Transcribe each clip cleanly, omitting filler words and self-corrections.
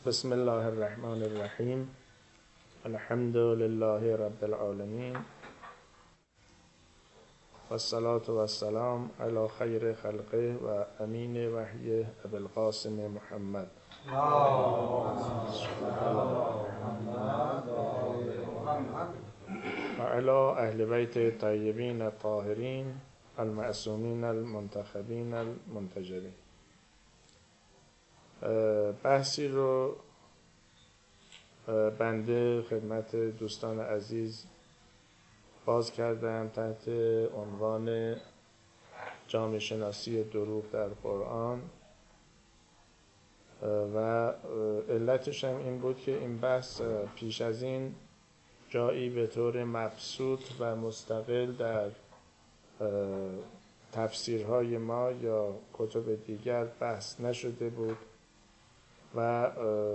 بسم الله الرحمن الرحیم. الحمد لله رب العالمین و الصلاة و السلام علی خیر خلقه و امین وحی ابی القاسم محمد و علی اهل بیت طیبین الطاهرین المعصومین المنتخبین المنتجبین. بحثی رو بنده خدمت دوستان عزیز باز کردم تحت عنوان جامعه شناسی دروغ در قرآن و علتش هم این بود که این بحث پیش از این جایی به طور مبسوط و مستقل در تفسیرهای ما یا کتب دیگر بحث نشده بود و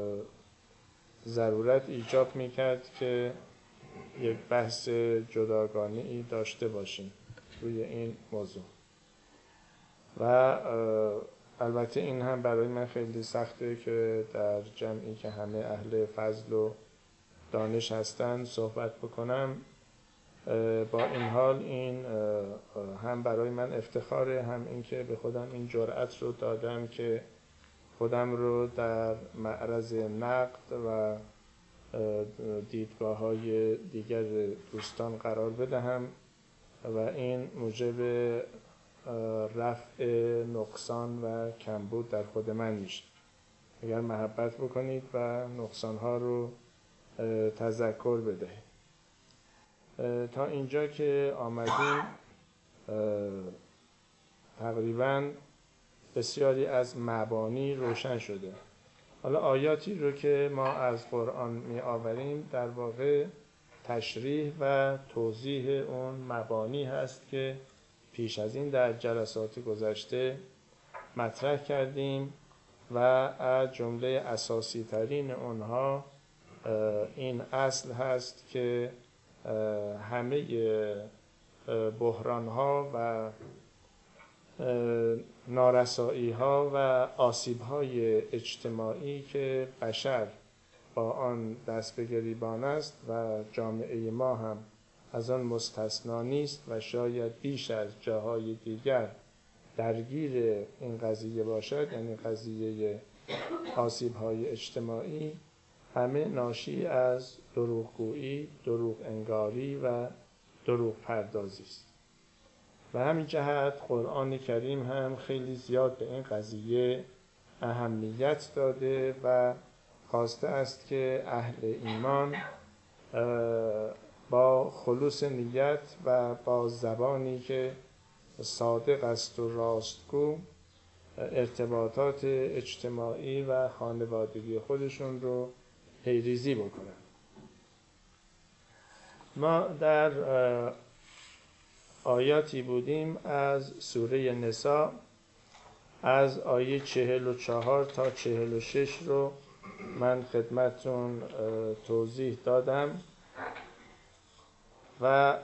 ضرورت ایجاب میکرد که یک بحث جداگانه‌ای داشته باشیم روی این موضوع و البته این هم برای من خیلی سخته که در جمعی که همه اهل فضل و دانش هستن صحبت بکنم. با این حال این هم برای من افتخاره، هم این که به خودم این جرأت رو دادم که خودم رو در معرض نقد و دیدگاه‌های دیگر دوستان قرار بدهم و این موجب رفع نقصان و کمبود در خود من میشه. اگر محبت بکنید و نقصان‌ها رو تذکر بدهید. تا اینجا که آمدیم تقریباً بسیاری از مبانی روشن شده. حالا آیاتی رو که ما از قرآن می آوریم در واقع تشریح و توضیح اون مبانی هست که پیش از این در جلسات گذشته مطرح کردیم و از جمله اساسی ترین اونها این اصل هست که همه بحران ها و نارسایی ها و آسیب های اجتماعی که بشر با آن دست به گریبان است و جامعه ما هم از آن مستثنا نیست و شاید بیش از جاهای دیگر درگیر این قضیه باشد، یعنی قضیه آسیب های اجتماعی، همه ناشی از دروغگویی، دروغ انگاری و دروغ پردازی است. و همین جهت قرآن کریم هم خیلی زیاد به این قضیه اهمیت داده و خواسته است که اهل ایمان با خلوص نیت و با زبانی که صادق است و راستگو ارتباطات اجتماعی و خانوادگی خودشون رو پیریزی بکنن. ما در آیاتی بودیم از سوره نساء از آیه 44 تا 46 رو من خدمتون توضیح دادم و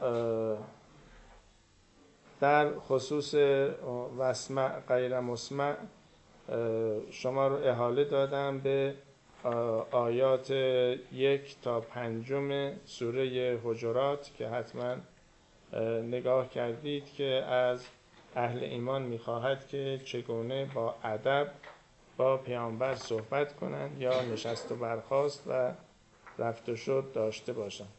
در خصوص واسمع غیر مسمع شما رو احاله دادم به آیات 1 تا 5 سوره حجرات که حتما نگاه کردید که از اهل ایمان می‌خواهد که چگونه با ادب با پیامبر صحبت کنند یا نشست و برخاست و رفت و شد داشته باشند.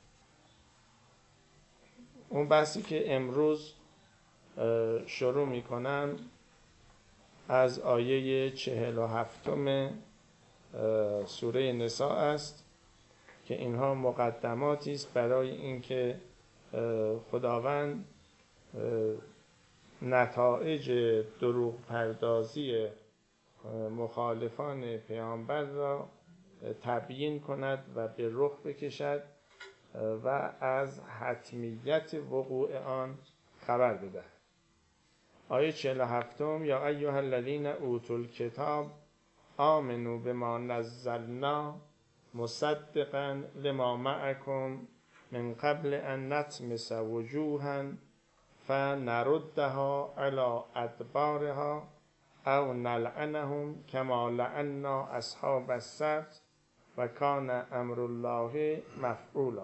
اون بحثی که امروز شروع می‌کنم از آیه 47 سوره نساء است که اینها مقدماتی است برای اینکه خداوند نتایج دروغ پردازی مخالفان پیامبر را تبیین کند و به رخ بکشد و از حتمیت وقوع آن خبر بدهد. آیه 47: یا ایها الذین اوتوا الکتاب آمنوا بما نزلنا مصدقا لما معکم من قبل ان نطمس وجوها فنردها علی ادبارها او نلعنهم کما لعنا اصحاب السبت و کان امر الله مفعولا.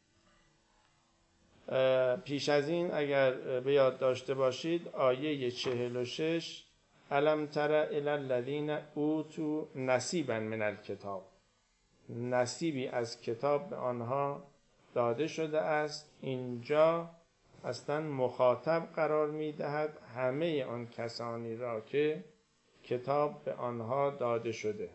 پیش از این اگر به یاد داشته باشید آیه 46 الم تر الی الذین اوتوا نصیبا من الکتاب، نصیبی از کتاب به آنها داده شده است. اینجا اصلا مخاطب قرار می دهد همه آن کسانی را که کتاب به آنها داده شده.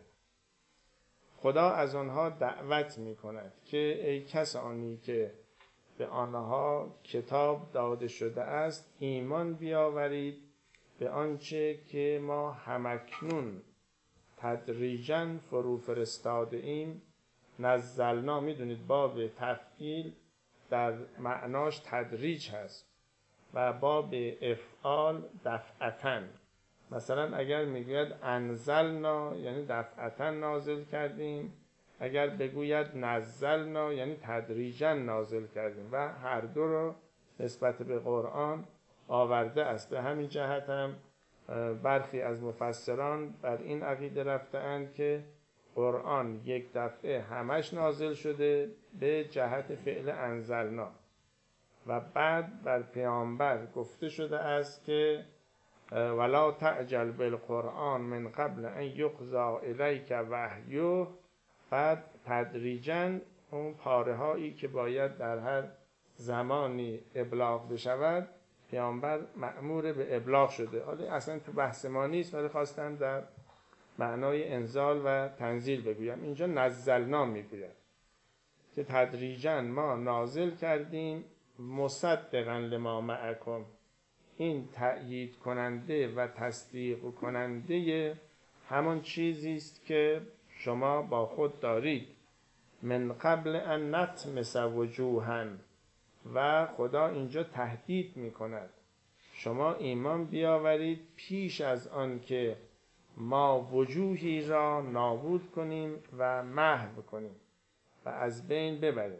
خدا از آنها دعوت می کند که ای کسانی که به آنها کتاب داده شده است ایمان بیاورید به آنچه که ما همکنون تدریجاً فرو فرستاده ایم. نزلنا، میدونید باب تفعیل در معناش تدریج هست و باب افعال دفعتاً. مثلا اگر میگوید انزلنا یعنی دفعتاً نازل کردیم، اگر بگوید نزلنا یعنی تدریجاً نازل کردیم و هر دو رو نسبت به قرآن آورده است. به همین جهت هم برخی از مفسران بر این عقیده رفته‌اند که قرآن یک دفعه همش نازل شده به جهت فعل انزلنا و بعد بر پیامبر گفته شده است که ولا تعجل بالقرآن من قبل ان یقضی الیک وحیه. بعد تدریجاً اون پاره هایی که باید در هر زمانی ابلاغ بشود پیامبر مأمور به ابلاغ شده. حالا اصلا تو بحث ما نیست ولی خواستم در معنای انزال و تنزیل بگویم. اینجا نزلنا میگوید که تدریجاً ما نازل کردیم مصدقاً لما معکم، این تأیید کننده و تصدیق کننده همان چیزی است که شما با خود دارید. من قبل ان نطمس وجوها، و خدا اینجا تهدید می کند شما ایمان بیاورید پیش از آن که ما وجوهی را نابود کنیم و محو کنیم و از بین ببریم.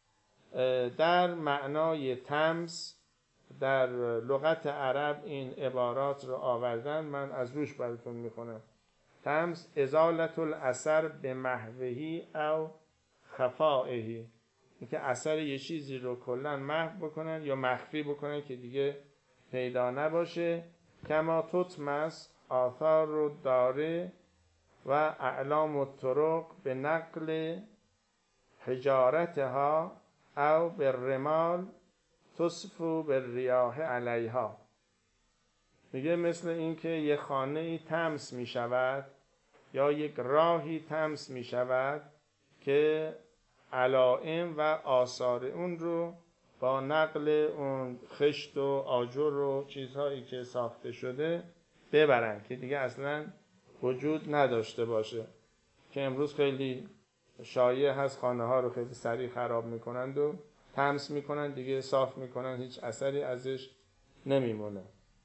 در معنای طمس در لغت عرب این عبارات رو آوردن، من از روش براتون میخونم. طمس ازالت الاثر به محوهی او خفائهی، اینکه اثر یه چیزی رو کلا محو بکنن یا مخفی بکنن که دیگه پیدا نباشه. کما تطمس آثار رو داره و اعلام الطرق به نقل حجارتها او به رمال تصفو به ریاح علیها. میگه مثل اینکه یه خانه‌ای طمس می شود یا یک راهی طمس می شود که علائم و آثار اون رو با نقل اون خشت و آجر و چیزهایی که ساخته شده ببرن که دیگه اصلا وجود نداشته باشه، که امروز خیلی شایع هست خانه ها رو خیلی سریع خراب میکنند و طمس میکنن دیگه، صاف میکنن هیچ اثری ازش نمیمونه.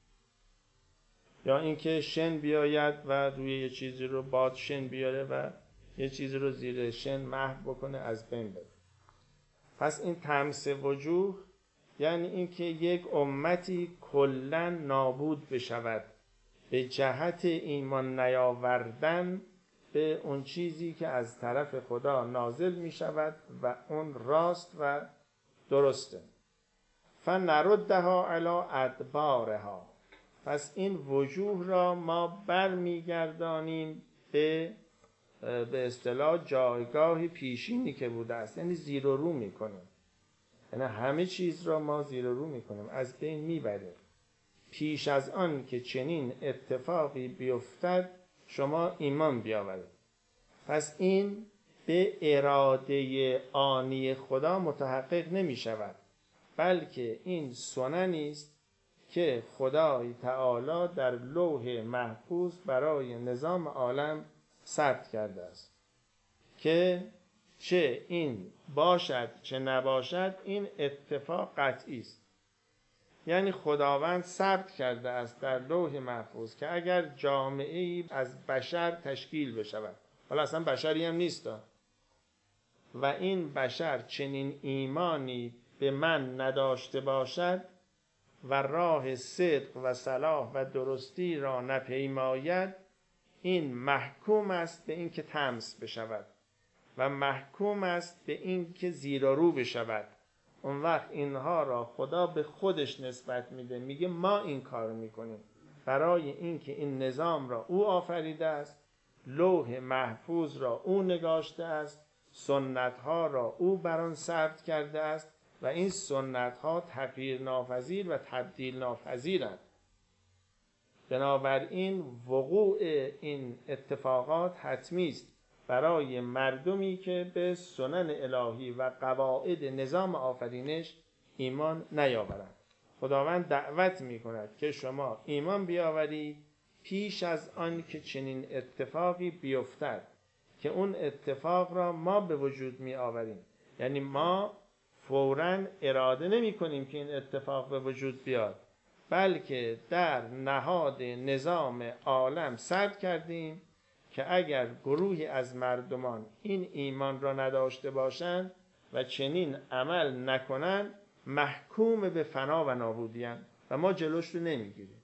یا اینکه شن بیاید و روی یه چیزی رو باد شن بیاره و یه چیزی رو زیر شن محو بکنه از بین بره. پس این طمس وجوه یعنی اینکه یک امتی کلاً نابود بشود به جهت ایمان نیاوردن به اون چیزی که از طرف خدا نازل می شود و اون راست و درسته. فنردها علی ادبارها، پس این وجوه را ما برمیگردانیم به اصطلاح جایگاه پیشینی که بوده است، یعنی زیر و رو میکنیم، یعنی همه چیز را ما زیر و رو میکنیم، از بین میبریم. پیش از آن که چنین اتفاقی بیفتد شما ایمان بیاورید. پس این به اراده آنی خدا متحقق نمی شود، بلکه این سننی است که خدای تعالی در لوح محفوظ برای نظام عالم ثبت کرده است که چه این باشد چه نباشد این اتفاق قطعی است. یعنی خداوند ثبت کرده است در لوح محفوظ که اگر جامعه‌ای از بشر تشکیل بشود، حالا اصلا بشری هم نیست و این بشر چنین ایمانی به من نداشته باشد و راه صدق و صلاح و درستی را نپیماید، این محکوم است به این که طمس بشود و محکوم است به این که زیر و رو بشود. اون وقت اینها را خدا به خودش نسبت میده، میگه ما این کار میکنیم برای اینکه این نظام را او آفریده است، لوح محفوظ را او نگاشته است، سنت ها را او بر آن ثبت کرده است و این سنت ها تغییر ناپذیر و تبدیل ناپذیرند. بنابراین وقوع این اتفاقات حتمی است برای مردمی که به سنن الهی و قواعد نظام آفرینش ایمان نیاورند. خداوند دعوت می کند که شما ایمان بیاورید پیش از آن که چنین اتفاقی بیفتد، که اون اتفاق را ما به وجود می آوریم. یعنی ما فوراً اراده نمی کنیم که این اتفاق به وجود بیاد، بلکه در نهاد نظام عالم ثبت کردیم که اگر گروهی از مردمان این ایمان را نداشته باشند و چنین عمل نکنند، محکوم به فنا و نابودی اند و ما جلوش رو نمیگیریم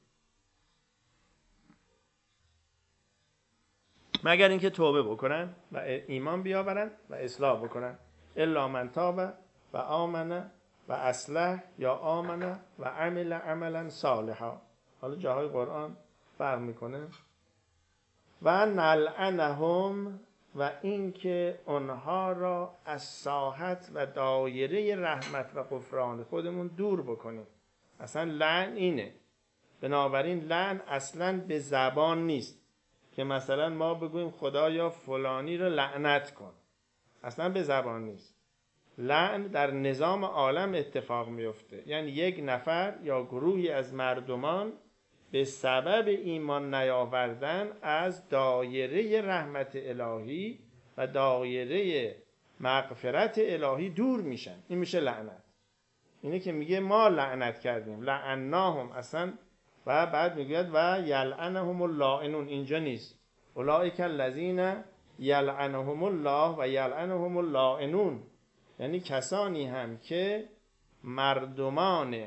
مگر اینکه توبه بکنن و ایمان بیاورن و اصلاح بکنن. الا من تاب و آمن و اصلح یا آمن و عمل عملا صالحا. حالا جاهای قرآن فرق میکنه. و نلعنهم، و اینکه آنها را از ساحت و دایره رحمت و غفران خودمون دور بکنیم. اصلا لعن اینه. بنابراین لعن اصلا به زبان نیست که مثلا ما بگوییم خدایا فلانی رو لعنت کن، اصلا به زبان نیست. لعن در نظام عالم اتفاق میفته، یعنی یک نفر یا گروهی از مردمان به سبب ایمان نیاوردن از دایره رحمت الهی و دایره مغفرت الهی دور میشن. این میشه لعنت. اینه که میگه ما لعنت کردیم، لعناهم اصلا. و بعد میگوید و یلعنهم اللاعنون. اینجا نیست. اولئک الذین یلعنهم الله و یلعنهم اللاعنون، یعنی کسانی هم که مردمان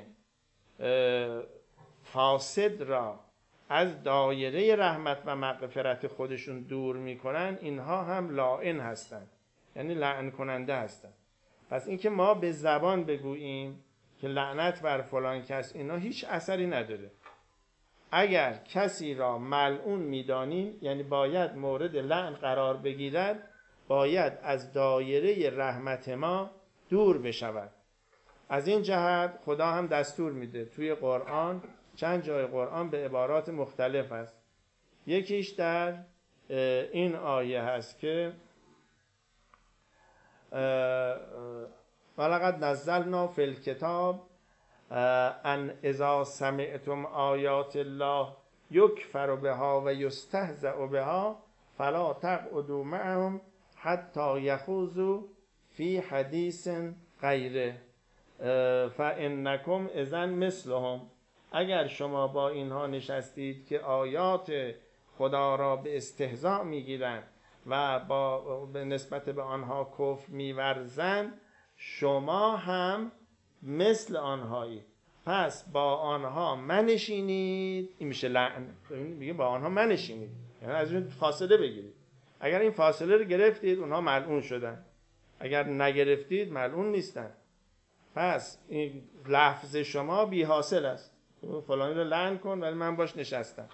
فاسد را از دایره رحمت و مغفرت خودشون دور میکنن، اینها هم لاعن هستند، یعنی لعن کننده هستند. پس اینکه ما به زبان بگوییم که لعنت بر فلان کس، اینا هیچ اثری نداره. اگر کسی را ملعون میدانیم، یعنی باید مورد لعن قرار بگیرد، باید از دایره رحمت ما دور بشود. از این جهت خدا هم دستور میده توی قرآن، چند جای قرآن به عبارات مختلف است. یکیش در این آیه هست که ولقد نزلنا فی الکتاب ان اذا سمعتم آیات الله یکفر بها و یستهزأ بها فلا تقعدوا معهم حتی یخوضوا فی حدیث غیره فانکم اذا مثلهم. اگر شما با اینها نشستید که آیات خدا را به استهزاء میگیرند و به نسبت به آنها کفر میورزند، شما هم مثل آنهایی، پس با آنها منشینید. این میشه لعن. میگه با آنها منشینید، یعنی از این فاصله بگیرید. اگر این فاصله رو گرفتید، اونها ملعون شدن. اگر نگرفتید، ملعون نیستن. پس این لفظ شما بی حاصل است. فلانی رو لعن کن ولی من باش نشستم.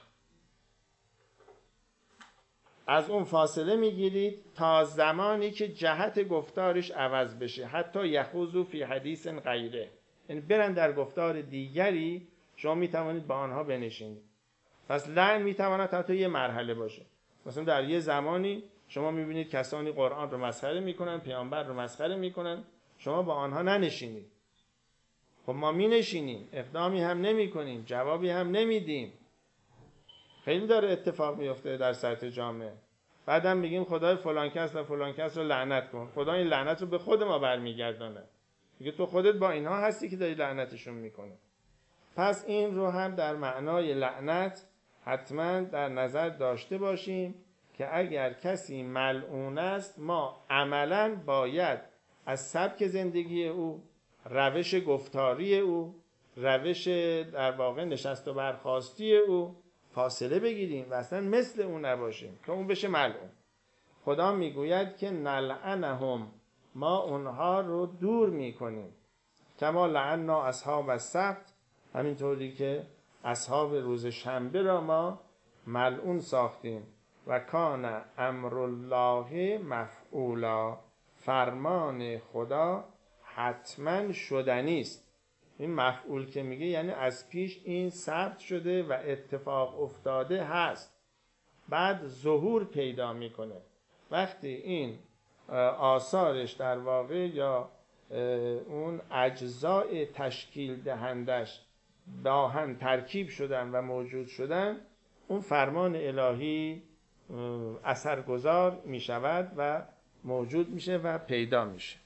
از اون فاصله میگیرید تا زمانی که جهت گفتارش عوض بشه. حتی یخوضوا فی حدیث غیره، یعنی برن در گفتار دیگری، شما میتوانید با آنها بنشینید. پس لعن میتواند حتی یه مرحله باشه. مثلا در یه زمانی شما میبینید کسانی قرآن رو مسخره میکنن، پیامبر رو مسخره میکنن، شما با آنها ننشینید. خب ما مینشینیم، اقدامی هم نمی کنیم، جوابی هم نمیدیم. خیلی داره اتفاق میفته در سطح جامعه. بعدم میگیم خدای فلان کس و فلان کس رو لعنت کن. خدا این لعنت رو به خود ما برمیگردانه. میگه تو خودت با اینها هستی که داری لعنتشون میکنه. پس این رو هم در معنای لعنت حتما در نظر داشته باشیم که اگر کسی ملعون است، ما عملاً باید از سبک زندگی او، روش گفتاری او، روش در واقع نشست و برخاستی او فاصله بگیریم و اصلا مثل اون نباشیم که اون بشه ملعون. خدا میگوید که نلعنهم، ما اونها رو دور میکنیم. کما لعنا اصحاب السبت، همینطوری که اصحاب روز شنبه را ما ملعون ساختیم. و کان امر الله مفعولا، فرمان خدا حتما شدنی است. این مفعول که میگه یعنی از پیش این ثبت شده و اتفاق افتاده هست، بعد ظهور پیدا میکنه. وقتی این آثارش در واقع یا اون اجزای تشکیل دهندش با هم ترکیب شدن و موجود شدن، اون فرمان الهی اثرگذار می شود و موجود میشه و پیدا میشه.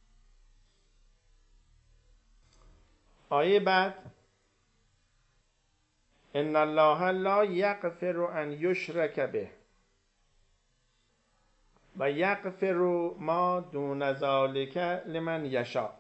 آیه بعد ان الله لا یغفر ان یشرک به و یغفر ما دون ذلک لمن یشاء.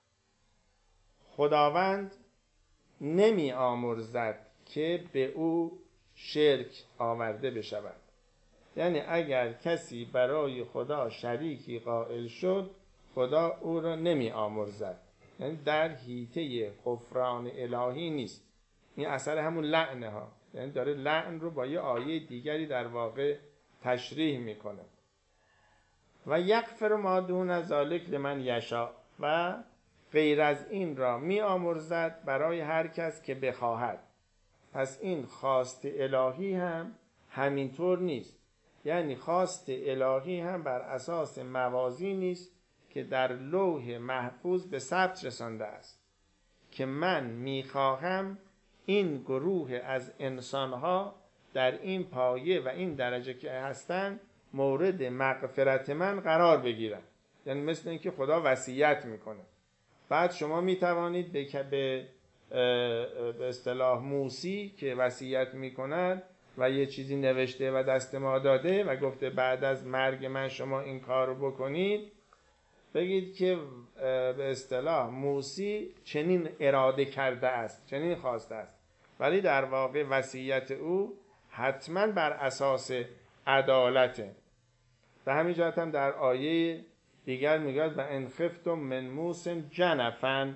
خداوند نمی آمرزد که به او شرک آورده بشود. یعنی اگر کسی برای خدا شریکی قائل شد، خدا او را نمی آمرزد، یعنی در حیطه غفران الهی نیست. این اثر همون لعنه ها، یعنی داره لعن رو با یه آیه دیگری در واقع تشریح میکنه. و یغفر ما دون ذلک لمن یشاء، و غیر از این را می آمرزد برای هر کس که بخواهد. پس این خواست الهی هم همینطور نیست، یعنی خواست الهی هم بر اساس موازی نیست که در لوح محفوظ به ثبت رسانده است که من میخواهم این گروه از انسانها در این پایه و این درجه که هستن مورد مغفرت من قرار بگیرن. یعنی مثل اینکه خدا وصیت میکنه، بعد شما میتوانید به اصطلاح موسی که وصیت میکند و یه چیزی نوشته و دست ما داده و گفته بعد از مرگ من شما این کار رو بکنید، بگید که به اصطلاح موسی چنین اراده کرده است، چنین خواسته است، ولی در واقع وصیت او حتما بر اساس عدالته. به همین جهت هم در آیه دیگر میگه و ان خفتم من موسی جنفا،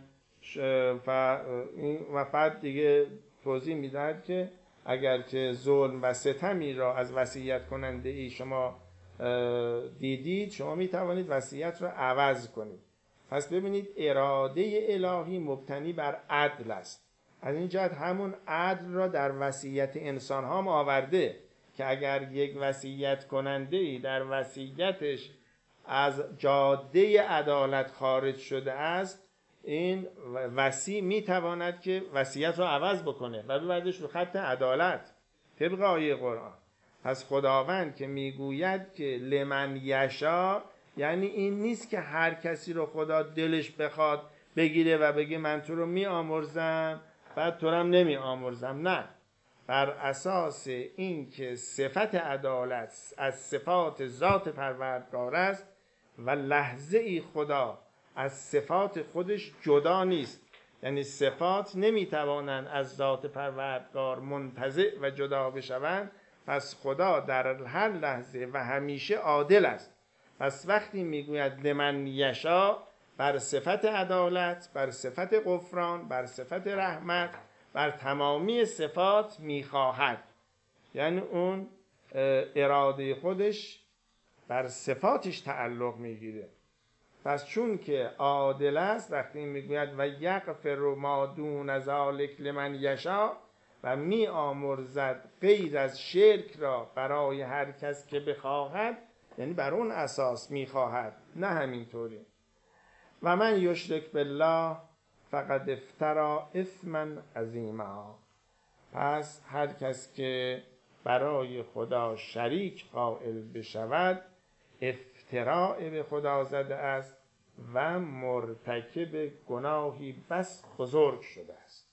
و بعد دیگه توضیح میدهد که اگر که ظلم و ستمی را از وصیت کننده ای شما دیدید، شما میتوانید وصیت را عوض کنید. پس ببینید اراده الهی مبتنی بر عدل است. از این جهت همون عدل را در وصیت انسان ها آورده که اگر یک وصیت کننده ای در وصیتش از جاده عدالت خارج شده است، این وصی میتواند که وصیت را عوض بکنه و ببردش رو خط عدالت طبق آیه قرآن. پس خداوند که میگوید که لمن یشا، یعنی این نیست که هر کسی رو خدا دلش بخواد بگیره و بگه من تو رو می آمرزم بعد تو رو هم نمی آمرزم. نه، بر اساس این که صفت عدالت از صفات ذات پروردگار است و لحظه ای خدا از صفات خودش جدا نیست، یعنی صفات نمیتوانند از ذات پروردگار منتزع و جدا بشوند. پس خدا در هر لحظه و همیشه عادل است. پس وقتی میگوید لمن یشا، بر صفت عدالت، بر صفت غفران، بر صفت رحمت، بر تمامی صفات میخواهد، یعنی اون اراده خودش بر صفاتش تعلق میگیره. پس چون که عادل است، وقتی میگوید و یغفر ما دون ذلک لمن یشا، و می آمرزد غیر از شرک را برای هر کس که بخواهد، یعنی بر اون اساس میخواهد، نه همینطوری. و من یشرک بالله فقد افتری اثما عظیما. پس هر کس که برای خدا شریک قائل بشود، افتراء به خدا زده است و مرتکب گناهی بس بزرگ شده است.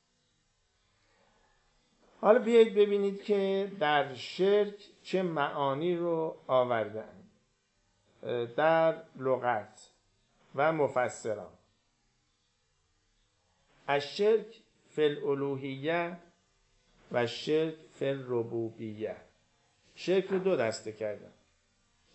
حالا بیایید ببینید که در شرک چه معانی رو آوردن در لغت و مفسران. الشرک فی الالوهیه و شرک فی الربوبیه. شرک رو دو دسته کردن: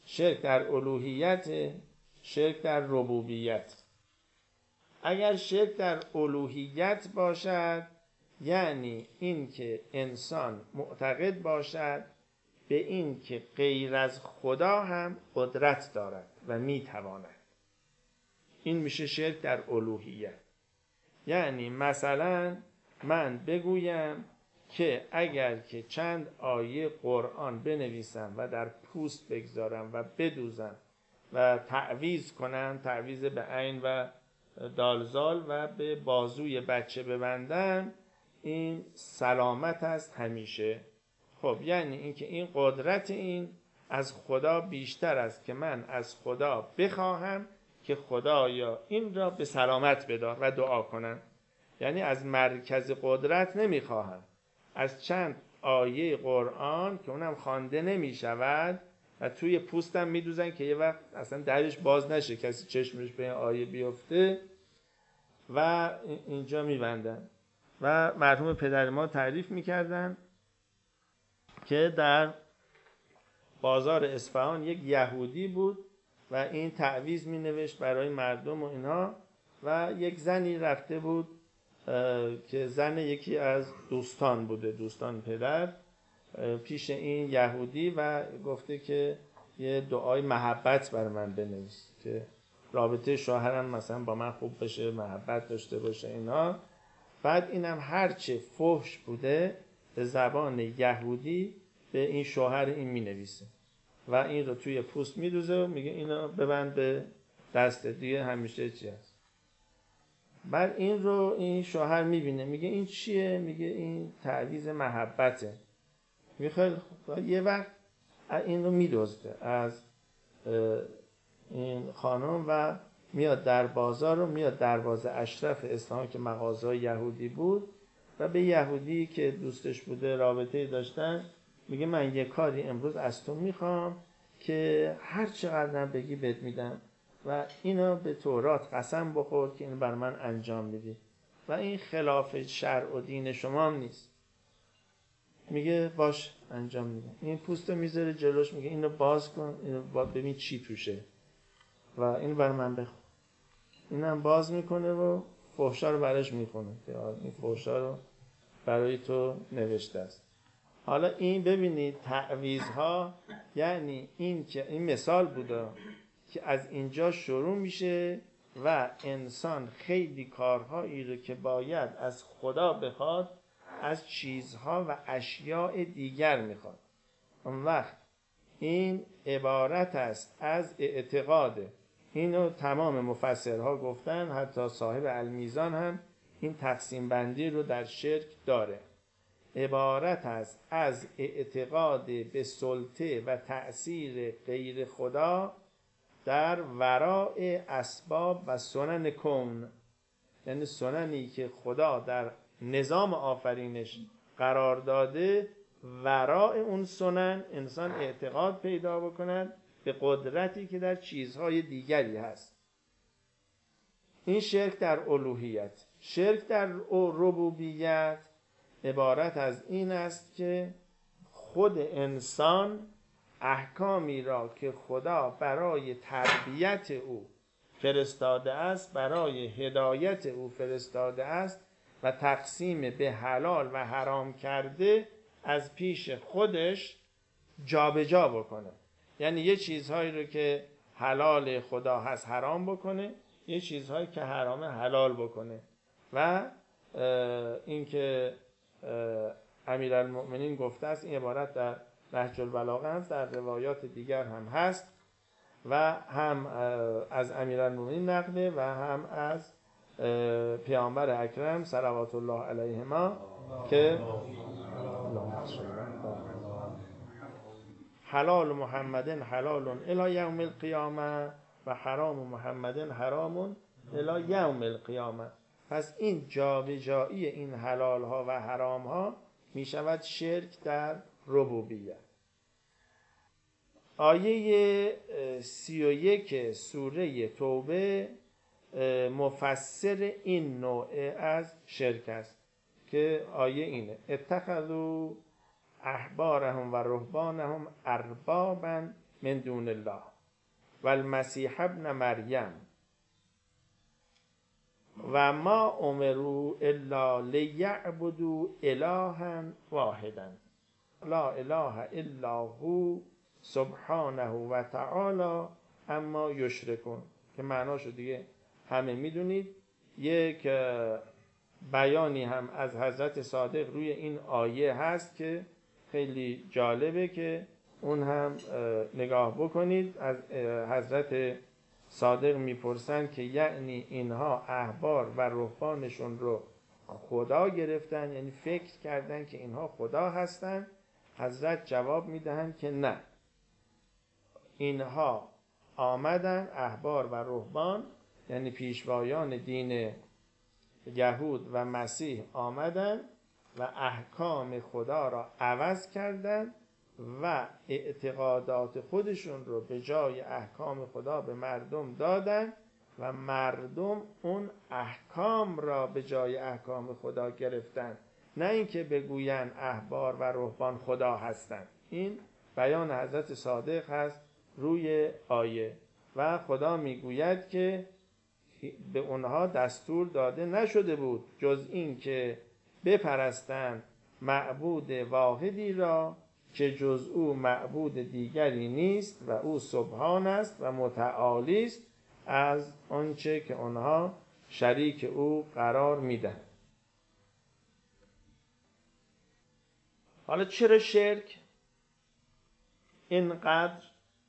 شرک در الوهیت، شرک در ربوبیت. اگر شرک در الوهیت باشد یعنی این که انسان معتقد باشد به این که غیر از خدا هم قدرت دارد و میتواند. این میشه شرک در الوهیت. یعنی مثلا من بگویم که اگر که چند آیه قرآن بنویسم و در پوست بگذارم و بدوزم و تعویض کنم، تعویض به عین و دالزال و به بازوی بچه ببندم، این سلامت است همیشه. خب یعنی اینکه این قدرت این از خدا بیشتر است که من از خدا بخواهم که خدایا این را به سلامت بدار و دعا کنم. یعنی از مرکز قدرت نمیخواهم، از چند آیه قرآن که اونم خوانده نمی شود و توی پوستم میدوزن که یه وقت اصلا درش باز نشه، کسی چشمش به این آیه بیفته و اینجا میبندن. و مرحوم پدر ما تعریف میکردن که در بازار اصفهان یک یهودی بود و این تعویض مینوشت برای مردم و اینها، و یک زنی رفته بود که زن یکی از دوستان بوده، دوستان پدر، پیش این یهودی و گفته که یه دعای محبت برای من بنویس که رابطه شوهرم مثلا با من خوب بشه، محبت داشته باشه اینا. بعد اینم هرچه فحش بوده به زبان یهودی به این شوهر این می نویسه و این رو توی پوست می دوزه و میگه اینو ببند به دست دیگه همیشه چی هست. بعد این رو این شوهر می بینه، میگه این چیه؟ میگه این تعویض محبته. میخواد یه وقت این رو می دزده از این خانم و میاد در بازار رو، میاد دروازه اشرف اصفهان که مغازه یهودی بود و به یهودی که دوستش بوده رابطه داشتن میگه من یه کاری امروز از تو میخوام که هر چقدر بگی بهت میدم و اینو به تورات قسم بخور که این بر من انجام میدی و این خلاف شرع و دین شما هم نیست. میگه باش انجام میدم. این پوستو میذاره جلوش، میگه اینو باز کن، اینو ببین چی توشه و این بر من بخون. اینم باز میکنه و فحشا رو براش میخونه که این فحشا رو برای تو نوشته است. حالا این ببینید تعویض‌ها، یعنی این که این مثال بوده که از اینجا شروع میشه و انسان خیلی کارهایی رو که باید از خدا بخواد از چیزها و اشیاء دیگر میخواد. اون وقت این عبارت است از اعتقاده. اینو تمام مفسرها گفتن، حتی صاحب المیزان هم این تقسیم بندی رو در شرک داره. عبارت است از اعتقاد به سلطه و تأثیر غیر خدا در وراء اسباب و سنن کون، یعنی سننی که خدا در نظام آفرینش قرار داده، وراء اون سنن انسان اعتقاد پیدا بکند به قدرتی که در چیزهای دیگری هست. این شرک در الوهیت. شرک در ربوبیت عبارت از این است که خود انسان احکامی را که خدا برای تربیت او فرستاده است، برای هدایت او فرستاده است و تقسیم به حلال و حرام کرده، از پیش خودش جابجا بکنه. یعنی یه چیزهایی رو که حلال خدا هست حرام بکنه، یه چیزهایی که حرامه حلال بکنه. و اینکه امیرالمؤمنین گفته است، این عبارت در نهج البلاغه هست، در روایات دیگر هم هست و هم از امیرالمؤمنین نقله و هم از پیامبر اکرم صلوات الله علیهما که حلال محمد حلال الی یوم القیامه و حرام محمد حرام الی یوم القیامه. پس این جابجایی این حلال ها و حرام ها می شود شرک در ربوبیت. آیه 31 سوره توبه مفسر این نوع از شرک است که آیه اینه: اتخذوا احبارهم و رهبانهم اربابا من دون الله و المسیح ابن مریم و ما امروا الا لیعبدوا الها واحدا لا اله الا هو سبحانه و تعالی اما یشرکون، که معناشو دیگه همه میدونید. یک بیانی هم از حضرت صادق روی این آیه هست که خیلی جالبه که اون هم نگاه بکنید. از حضرت صادق میپرسن که یعنی اینها احبار و رهبانشون رو خدا گرفتن، یعنی فکر کردن که اینها خدا هستن؟ حضرت جواب میدهن که نه، اینها آمدن، احبار و رهبان یعنی پیشوایان دین یهود و مسیح آمدن و احکام خدا را عوض کردن و اعتقادات خودشون رو به جای احکام خدا به مردم دادن و مردم اون احکام را به جای احکام خدا گرفتن، نه اینکه بگوین احبار و رهبان خدا هستند. این بیان حضرت صادق هست روی آیه و خدا میگوید که به اونها دستور داده نشده بود جز این که بپرستند معبود واحدی را که جز او معبود دیگری نیست و او سبحان است و متعالی است از آنچه که آنها شریک او قرار میدن. حالا چرا شرک اینقدر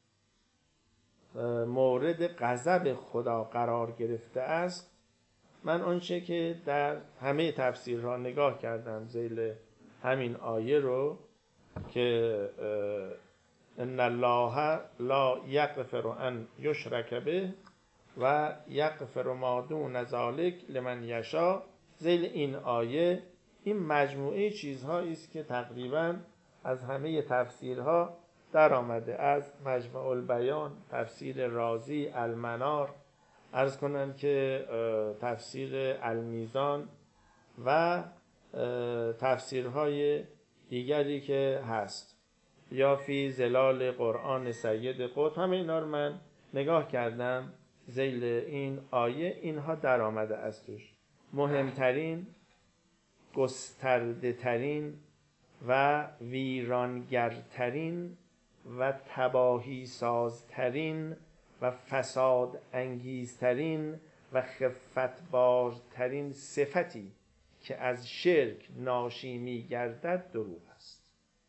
مورد غضب خدا قرار گرفته است؟ من آنچه که در همه تفسیرها نگاه کردم ذیل همین آیه رو که ان الله لا یغفر ان یشرک به و یغفر ما دون ذلک لمن یشاء، ذیل این آیه این مجموعه چیزهایی است که تقریبا از همه تفسیرها در آمده، از مجمع البیان، تفسیر رازی، المنار، عرض کنم که تفسیر المیزان و تفسیرهای دیگری که هست، یا فی ظلال قرآن سید قطب، همه اینا رو من نگاه کردم ذیل این آیه اینها در آمده از توش. مهمترین، گسترده ترین و ویرانگرترین و تباهی سازترین و فساد انگیزترین و خفتبارترین صفتی که از شرک ناشی می گردد دروغ است.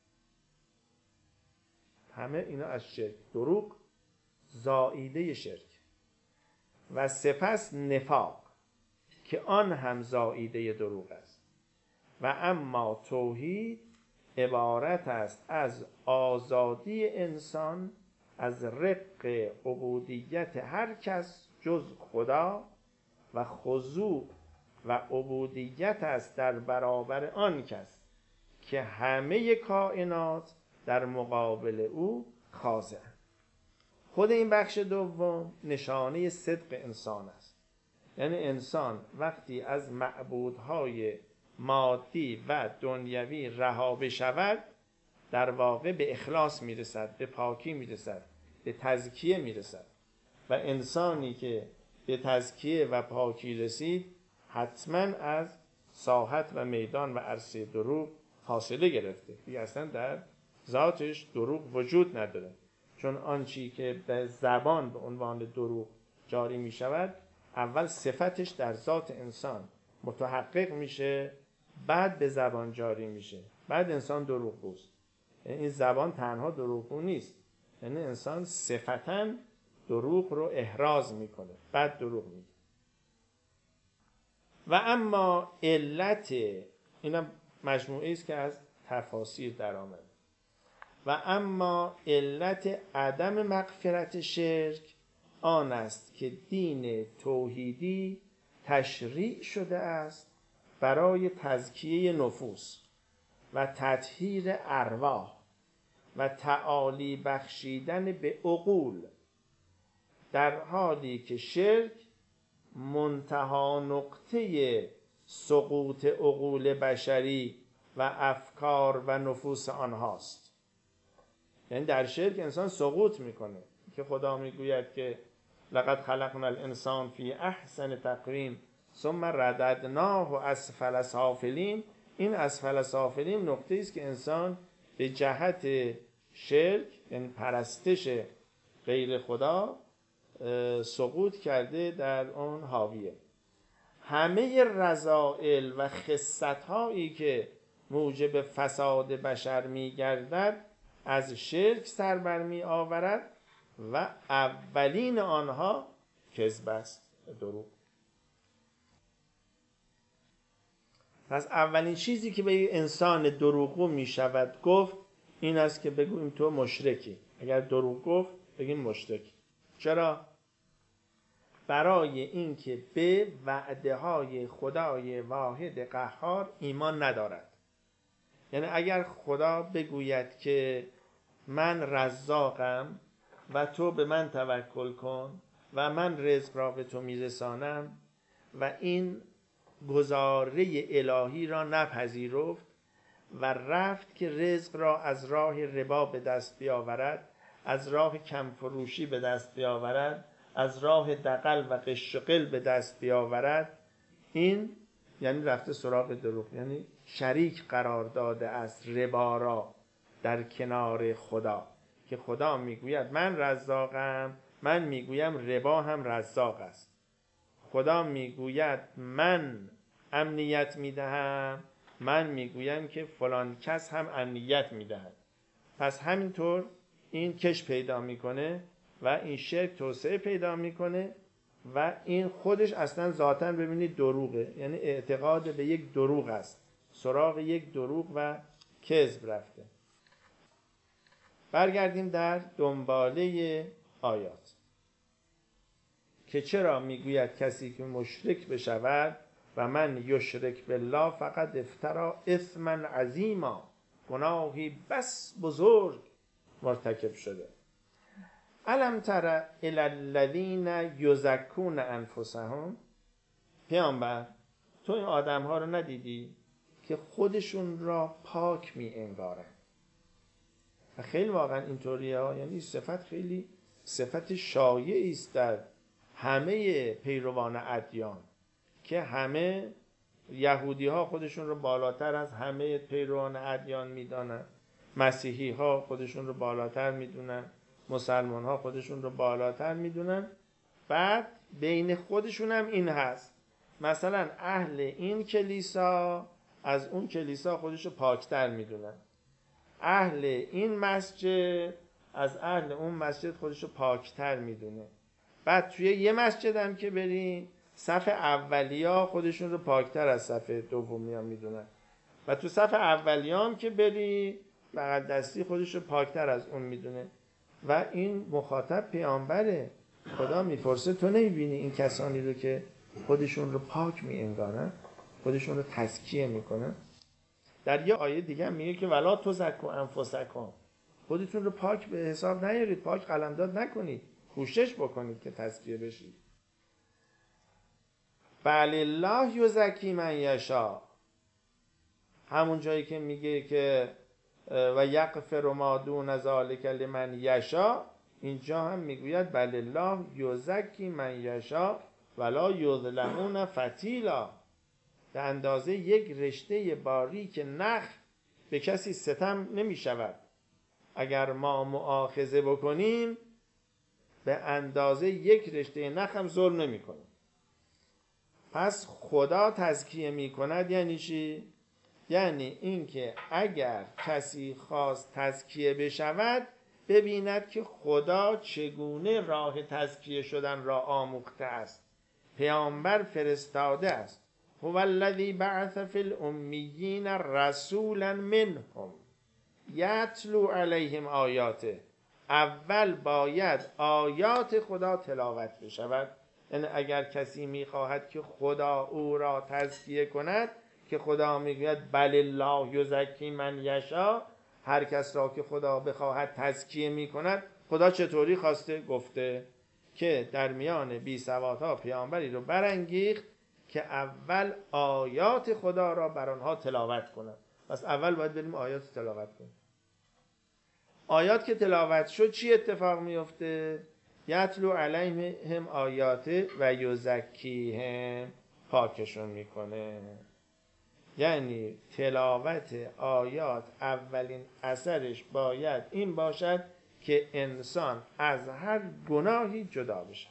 همه اینا از شرک، دروغ زائیده شرک، و سپس نفاق که آن هم زائیده دروغ است. و اما توحید عبارت است از آزادی انسان از رق عبودیت هر کس جز خدا و خضوع و عبودیت است در برابر آن کس که همه کائنات در مقابل او خاضع‌اند. خود این بخش دوم نشانه صدق انسان است. یعنی انسان وقتی از معبودهای مادی و دنیوی رها بشود، در واقع به اخلاص میرسد، به پاکی میرسد، به تزکیه میرسد. و انسانی که به تزکیه و پاکی رسید حتما از ساحت و میدان و عرصه دروغ فاصله گرفته، دیگه اصلا در ذاتش دروغ وجود نداره. چون آنچی که به زبان به عنوان دروغ جاری می شود، اول صفتش در ذات انسان متحقق میشه، بعد به زبان جاری میشه، بعد انسان دروغگوست. یعنی این زبان تنها دروغگو نیست، یعنی انسان صفتاً دروغ رو احراز میکنه، بعد دروغ میگه. و اما علت، اینم مجموعه است که از تفاسیر در آمده، و اما علت عدم مغفرت شرک آن است که دین توحیدی تشریع شده است برای تزکیه نفوس و تطهیر ارواح و تعالی بخشیدن به عقول، در حالی که شرک منتها نقطه سقوط عقول بشری و افکار و نفوس آنهاست. یعنی در شرک انسان سقوط میکنه که خدا میگوید که لقد خلقنا الانسان فی احسن تقویم ثم رددناه اسفل سافلین. این اسفل سافلین نقطه است که انسان به جهت شرک، یعنی پرستش غیر خدا، سقوط کرده، در اون حاویه. همه رذائل و خست‌هایی که موجب فساد بشر می‌گردد از شرک سر برمی آورد و اولین آنها کذب است، دروغ. پس اولین چیزی که به انسان دروغگو می شود گفت این است که بگوییم تو مشرکی. اگر دروغ گفت بگیم مشرکی. چرا؟ برای اینکه به وعده های خدای واحد قهار ایمان ندارد. یعنی اگر خدا بگوید که من رزاقم و تو به من توکل کن و من رزق را به تو میرسانم و این گزاره الهی را نپذیرفت و رفت که رزق را از راه ربا به دست بیاورد، از راه کمفروشی به دست بیاورد، از راه دغل و غش و غل به دست بیاورد، این یعنی رفته سراغ دروغ، یعنی شریک قرار داده است ربا را در کنار خدا. که خدا میگوید من رزاقم، من میگویم ربا هم رزاق است. خدا میگوید من امنیت میدهم، من میگویم که فلان کس هم امنیت میدهد. پس همینطور این کش پیدا میکنه و این شرک توسعه پیدا میکنه و این خودش اصلا ذاتاً ببینید دروغه، یعنی اعتقاد به یک دروغ است، سراغ یک دروغ و کذب رفته. برگردیم در دنباله آیات که چرا میگوید کسی که مشرک بشود و من یشرک بالله فقد افترا اثما عظیما، گناهی بس بزرگ مرتکب شده. الم تر الی الذین یزکون انفسهم، پیامبر تو این آدم ها رو ندیدی که خودشون را پاک می انگارن؟ و خیلی واقعا اینطوریه ها، یعنی صفت خیلی صفت شایعی است در همه پیروان ادیان که همه یهودی ها خودشون رو بالاتر از همه پیروان ادیان میدانن، مسیحی ها خودشون رو بالاتر میدونن، مسلمان ها خودشون رو بالاتر میدونن. بعد بین خودشون هم این هست، مثلا اهل این کلیسا از اون کلیسا خودش رو پاکتر میدونن، اهل این مسجد از اهل اون مسجد خودش رو پاکتر میدونه. بعد توی یه مسجد هم که بریم صف اولیا خودشون رو پاکتر از صف دومیا میدونن و تو صف اولیا هم که بری بغل دستی خودش رو پاکتر از اون میدونه. و این مخاطب پیامبره. خدا میپرسه تو نمیبینی این کسانی رو که خودشون رو پاک میانگارن، خودشون رو تزکیه میکنن؟ در یه آیه دیگه هم میگه که ولا تزکوا انفسکم، خودتون رو پاک به حساب نیارید، پاک قلمداد نکنید، کوشش بکنید که تزکیه بشید. بل الله یزکی من یشاء، همون جایی که میگه که و یغفر ما دون ذلک لمن یشاء، اینجا هم میگوید بل الله یزکی من یشاء ولا یظلمون فتیلا، به اندازه یک رشته باریک نخ به کسی ستم نمی شود. اگر ما مؤاخذه بکنیم به اندازه یک رشته نخ هم ظلم نمی کنیم. پس خدا تزکیه می کند یعنی چی؟ یعنی اینکه اگر کسی خواست تزکیه بشود ببیند که خدا چگونه راه تزکیه شدن را آموخته است، پیامبر فرستاده است. هو الذی بعث فی الامیین رسولا منهم یتلو علیهم آیاته. اول باید آیات خدا تلاوت بشود. یعنی اگر کسی میخواهد که خدا او را تزکیه کند، که خدا میگوید بل الله یزکی من یشاء، هر کس را که خدا بخواهد تزکیه میکند. خدا چطوری خواسته؟ گفته که در میان بی سوادها پیامبری رو برانگیخت که اول آیات خدا را بر آنها تلاوت کنند. پس اول باید بریم آیات تلاوت کنیم. آیات که تلاوت شد چی اتفاق میفته؟ یتلو علیهم آیات و یزکیهم، پاکشون میکنه. یعنی تلاوت آیات اولین اثرش باید این باشد که انسان از هر گناهی جدا بشه.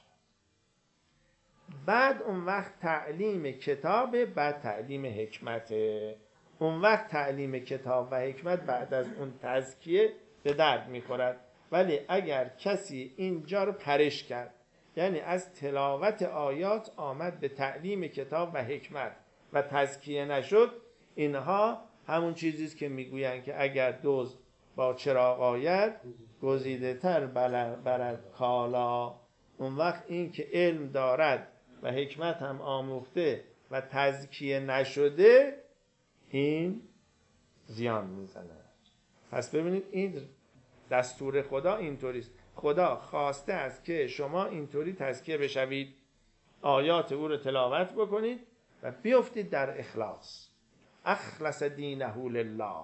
بعد اون وقت تعلیم کتاب، بعد تعلیم حکمت. اون وقت تعلیم کتاب و حکمت بعد از اون تزکیه به درد میخورد. ولی اگر کسی اینجا رو پرش کرد، یعنی از تلاوت آیات آمد به تعلیم کتاب و حکمت و تزکیه نشد، اینها همون چیزیست که میگویند که اگر دزد با چراغ آید گزیده تر برد کالا. اون وقت این که علم دارد و حکمت هم آموخته و تزکیه نشده، این زیان میزنه. پس ببینید این دستور خدا اینطوریست. خدا خواسته است که شما اینطوری تزکیه بشوید، آیات او رو تلاوت بکنید و بیفتید در اخلاص. اخلص دینه لله،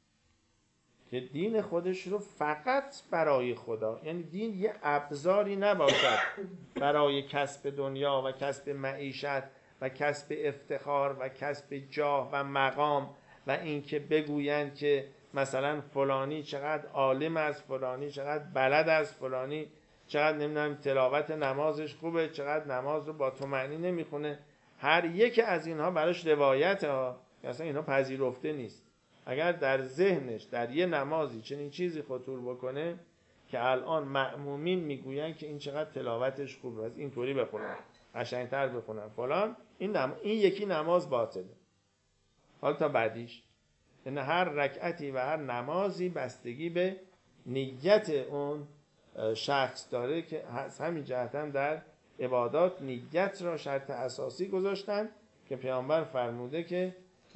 که دین خودش رو فقط برای خدا، یعنی دین یه ابزاری نباشد برای کسب دنیا و کسب معیشت و کسب افتخار و کسب جاه و مقام و اینکه بگویند که مثلا فلانی چقدر عالم است، فلانی چقدر بلد است، فلانی چقدر نمیدونم تلاوت نمازش خوبه، چقدر نماز رو با طمأنینه میخونه. هر یک از اینها براش روایت ها، اصلا اینها پذیرفته نیست. اگر در ذهنش در یه نمازی چنین چیزی خطور بکنه که الان مأمومین میگوین که این چقدر تلاوتش خوبه، از اینطوری بخونن، قشنگتر بخونن فلان، این یکی نماز باطله. حالا تا بعدیش، این هر رکعتی و هر نمازی بستگی به نیت اون شخص داره که از همین جهت هم در عبادات نیت را شرط اساسی گذاشتن که پیامبر فرموده که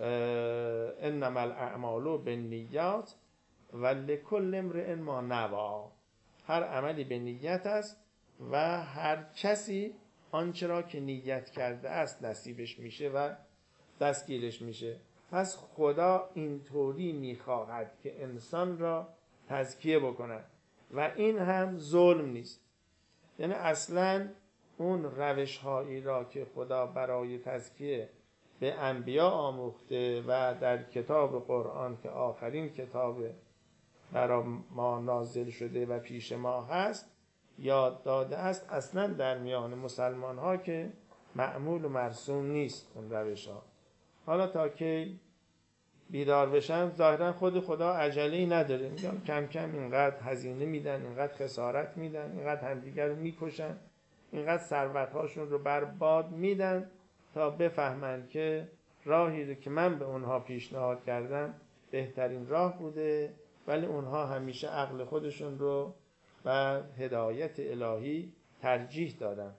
انما الاعمال بالنیات و لکل امرئ ما نوی. هر عملی به نیت است و هر کسی آنچه را که نیت کرده است نصیبش میشه و دستگیرش میشه. پس خدا اینطوری میخواهد که انسان را تزکیه بکند و این هم ظلم نیست. یعنی اصلا اون روش هایی را که خدا برای تزکیه به انبیا آموخته و در کتاب قرآن که آخرین کتاب برای ما نازل شده و پیش ما هست یاد داده است، اصلا در میان مسلمان ها که معمول و مرسوم نیست اون روش ها. حالا تا که بیدار بشن، ظاهرا خود خدا عجله‌ای نداره، میگن کم کم اینقدر هزینه میدن، اینقدر خسارت میدن، اینقدر همدیگر رو میکشن، اینقدر ثروت‌هاشون رو برباد میدن تا بفهمن که راهی رو که من به اونها پیشنهاد کردم بهترین راه بوده، ولی اونها همیشه عقل خودشون رو و هدایت الهی ترجیح دادن.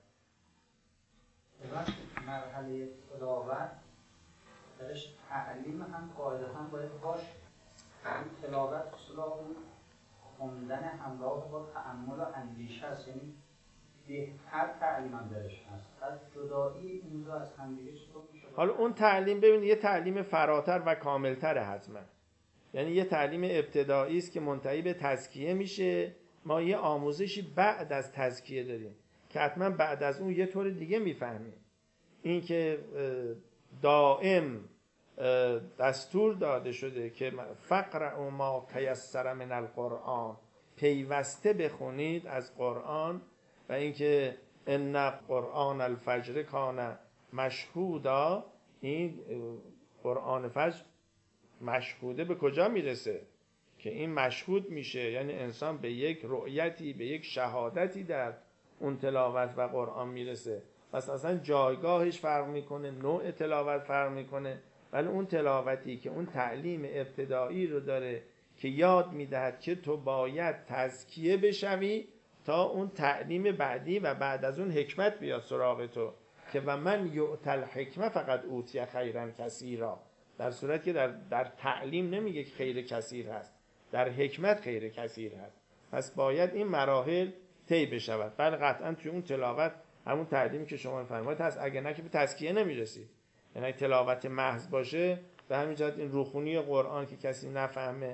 مرحله تلاوت درش تعلیم هم قاعدتا باید باشه. این تلاوت اصلا اون خوندن همراه با تأمل و اندیشه است، یعنی بهتر تعلیم هم درش هست. از جدایی این دو از همدیگه چطور میشه؟ حالا اون تعلیم ببینید یه تعلیم فراتر و کاملتره حتما، یعنی یه تعلیم ابتدایی است که منتهی به تزکیه میشه. ما یه آموزشی بعد از تزکیه داریم که حتما بعد از اون یه طور دیگه میفهمیم. این که دائم دستور داده شده که فقرأوا ما تیسر من القرآن، پیوسته بخونید از قرآن، و اینکه ان قرآن الفجر کان مشهودا، این قرآن فجر مشهوده به کجا میرسه که این مشهود میشه، یعنی انسان به یک رؤیتی، به یک شهادتی در اون تلاوت و قرآن میرسه. پس اصلا جایگاهش فرق میکنه، نوع تلاوت فرق میکنه، ولی اون تلاوتی که اون تعلیم ابتدایی رو داره که یاد میدهد که تو باید تزکیه بشوی تا اون تعلیم بعدی و بعد از اون حکمت بیاد سراغ تو، که و من یؤتی الحکمه فقط اوتی خیرا کثیرا. در صورتی که در تعلیم نمیگه که خیر کثیر هست، در حکمت خیر کثیر هست. پس باید این مراحل طی بشود. بله قطعا توی اون تلاوت همون تعلیمی که شما فرمایید هست، اگه نه که به تزکیه نمیرسید. یعنی تلاوت محض باشه به همین جهت این روخونی قرآن که کسی نفهمه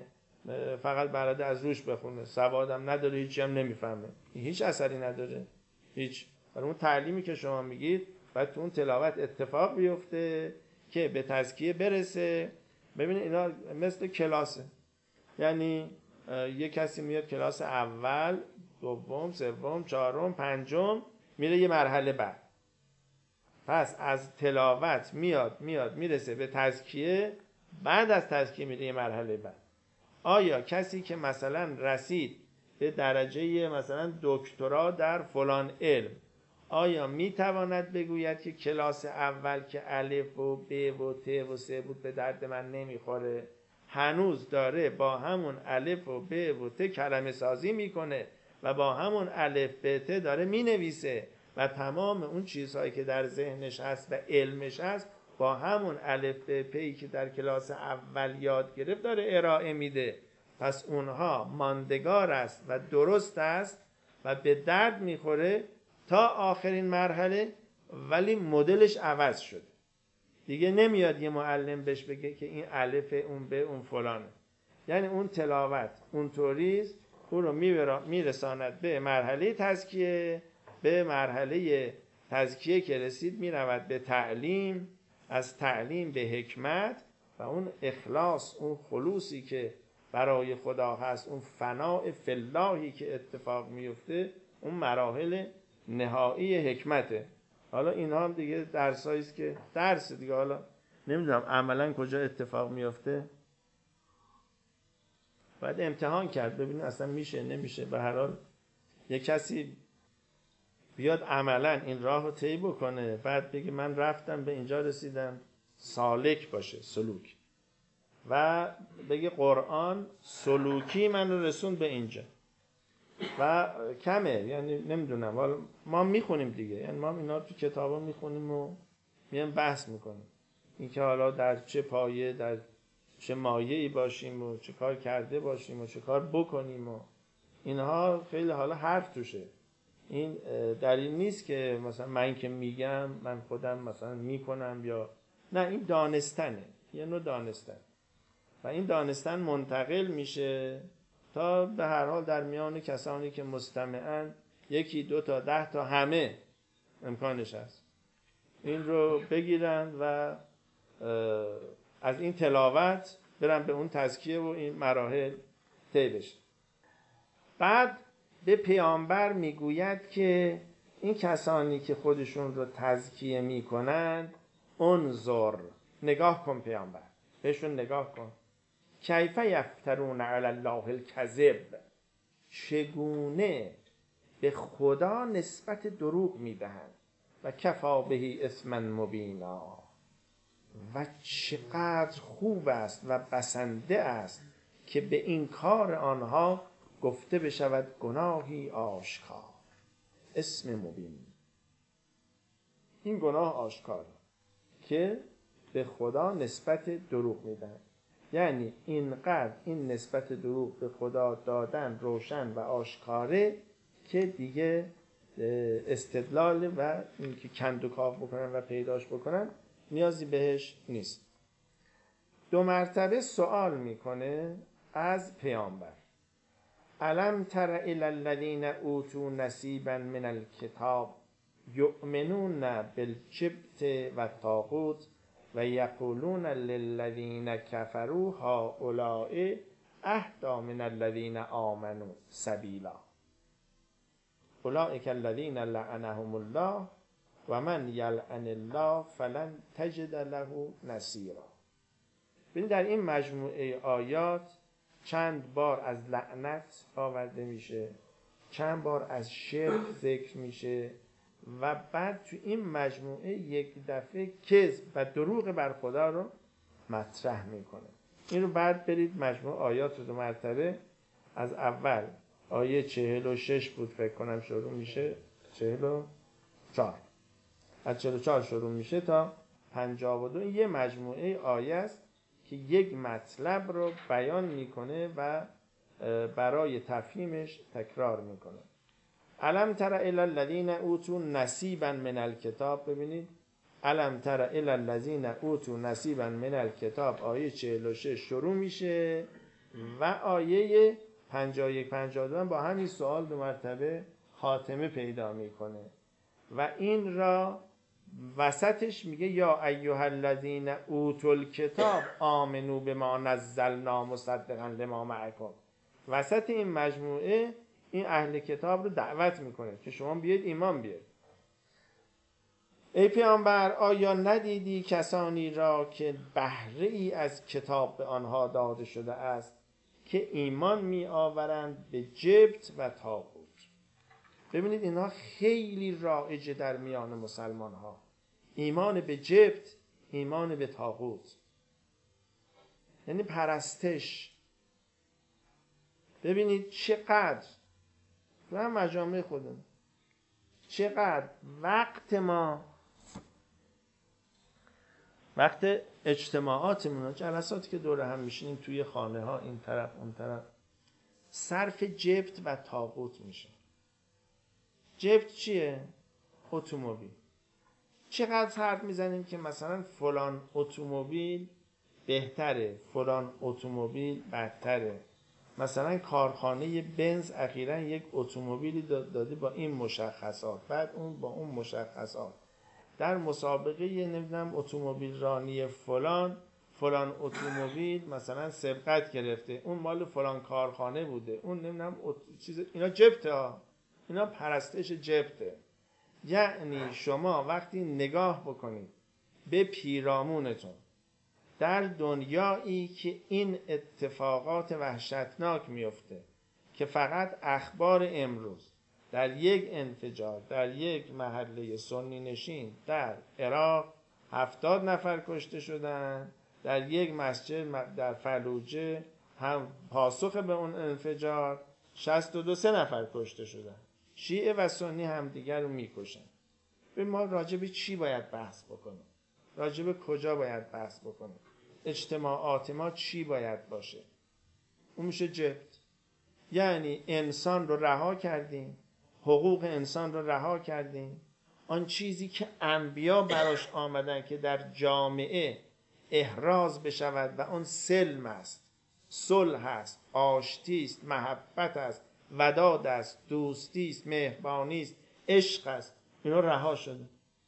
فقط بلده از روش بخونه، سوادم نداره، هیچی هم نمیفهمه، هیچ اثری نداره، هیچ. برای اون تعلیمی که شما میگید باید تو اون تلاوت اتفاق بیفته که به تزکیه برسه. ببینید اینا مثل کلاسه، یعنی یه کسی میاد کلاس اول، دوم، سوم، چهارم، پنجم، میره یه مرحله بعد. پس از تلاوت میاد میرسه به تزکیه، بعد از تزکیه میره یه مرحله بعد. آیا کسی که مثلا رسید به درجه مثلا دکترا در فلان علم، آیا میتواند بگوید که کلاس اول که الف و ب و ت و س بود به درد من نمیخوره، هنوز داره با همون الف و ب و ت کلمه سازی میکنه و با همون الف ب ت داره مینویسه و تمام اون چیزهایی که در ذهنش هست و علمش هست با همون الف ب پ که در کلاس اول یاد گرفت داره ارائه میده؟ پس اونها ماندگار است و درست است و به درد میخوره تا آخرین مرحله، ولی مدلش عوض شده. دیگه نمیاد یه معلم بهش بگه که این الف اون به اون فلانه. یعنی اون تلاوت اونطوریست، او رو میرساند به مرحله تزکیه. به مرحله تزکیه که رسید میرود به تعلیم، از تعلیم به حکمت و اون اخلاص، اون خلوصی که برای خدا هست، اون فناء فی اللهی که اتفاق میفته، اون مراحل نهایی حکمته. حالا اینها هم دیگه درسایی است که درس دیگه، حالا نمیدونم عملا کجا اتفاق میفته، باید امتحان کرد ببینید اصلا میشه نمیشه. به هر حال یک کسی بیاد عملا این راه رو طی بکنه، بعد بگه من رفتم به اینجا رسیدم، سالک باشه، سلوک، و بگه قرآن سلوکی من رو رسون به اینجا و کمه. یعنی نمیدونم، حالا ما میخونیم دیگه، یعنی ما اینا تو کتابا میخونیم و میام بحث میکنیم این که حالا در چه پایه، در چه مایه‌ای باشیم و چه کار کرده باشیم و چه کار بکنیم و اینها خیلی حالا حرف توشه. این دلیل نیست که مثلا من که میگم من خودم مثلا میکنم یا نه، این دانستنه، یه نوع دانستن و این دانستن منتقل میشه تا به هر حال در میان کسانی که مستمعن، یکی دو تا 10 تا همه امکانش هست این رو بگیرن و از این تلاوت برن به اون تزکیه و این مراحل طی بشه. بعد به پیامبر میگوید که این کسانی که خودشون رو تزکیه میکنند، انظر، نگاه کن پیامبر، بهشون نگاه کن، کیف یفترون علی الله الکذب، چگونه به خدا نسبت دروغ میدهند، و کفا بهی اثما مبینا، و چقدر خوب است و بسنده است که به این کار آنها گفته بشود گناهی آشکار. اسم مبین، این گناه آشکار که به خدا نسبت دروغ میدن. یعنی اینقدر این نسبت دروغ به خدا دادن روشن و آشکاره که دیگه استدلال و اینکه کند و کاف بکنن و پیداش بکنن نیازی بهش نیست. 2 مرتبه سوال میکنه از پیامبر، الم تر الی الذین اوتوا نصیبا من الکتاب یؤمنون بالجبت و الطاغوت و یقولون للذین کفروا هؤلاء اهدی من الذین آمنوا سبیلا اولئک الذین لعنهم الله و من یلعن الله فلن تجد له نصیرا. ببین در این مجموعه آیات چند بار از لعنت آورده میشه، چند بار از شرک ذکر میشه و بعد تو این مجموعه یک دفعه کذب و دروغ بر خدا رو مطرح میکنه. این رو بعد برید مجموعه آیات رو 2 مرتبه، از اول آیه 46 بود فکر کنم شروع میشه، 44 از 44 شروع میشه تا 52. این یه مجموعه آیه است که یک مطلب رو بیان میکنه و برای تفهیمش تکرار میکنه. الم تر الی الذین اوتوا نصیبا من الکتاب، ببینید الم تر الی الذین اوتوا نصیبا من الکتاب آیه 46 شروع میشه و آیه 51-52 با همین سوال 2 مرتبه خاتمه پیدا میکنه و این را وسطش میگه یا ایها الذین اوتوا الکتاب آمنوا بما نزلنا مصدقا لما معکم. وسط این مجموعه این اهل کتاب رو دعوت میکنه که شما بیاید ایمان بیارید. ای پیامبر آیا ندیدی کسانی را که بهره ای از کتاب به آنها داده شده است که ایمان می آورند به جبت و طاغوت. ببینید اینها خیلی رایجه در میان مسلمان ها. ایمان به جبت، ایمان به طاغوت، یعنی پرستش. ببینید چقدر تو هم مجامع خودمون چقدر وقت اجتماعاتمون، جلساتی که دور هم میشینیم توی خانه ها این طرف اون طرف، صرف جبت و طاغوت میشه. جبت چیه؟ اتومبیل. چقدر حرف میزنیم که مثلا فلان اتومبیل بهتره، فلان اتومبیل بدتره. مثلا کارخانه بنز اخیراً یک اتومبیلی داده با این مشخصات، بعد اون با اون مشخصات. در مسابقه نمیدونم اتومبیل رانی فلان اتومبیل مثلا سبقت گرفته، اون مال فلان کارخانه بوده، اون نمیدونم اینا جبته ها، اینا پرستش جبته. یعنی شما وقتی نگاه بکنید به پیرامونتون در دنیایی که این اتفاقات وحشتناک میفته که فقط اخبار امروز در یک انفجار در یک محله سنی نشین در عراق 70 نفر کشته شدن، در یک مسجد در فلوجه هم پاسخ به اون انفجار 62 نفر کشته شدن. شیعه و سنی همدیگر رو میکشن. به ما راجب چی باید بحث بکنیم؟ راجب کجا باید بحث بکنیم؟ اجتماعات ما چی باید باشه؟ اون میشه جبت. یعنی انسان رو رها کردیم، حقوق انسان رو رها کردیم. آن چیزی که انبیا براش آمدن که در جامعه احراز بشود و اون سلم است، صلح است، آشتی است، محبت است، وداد است، دوستی است، مهربانی است، عشق است، اینا رها شده.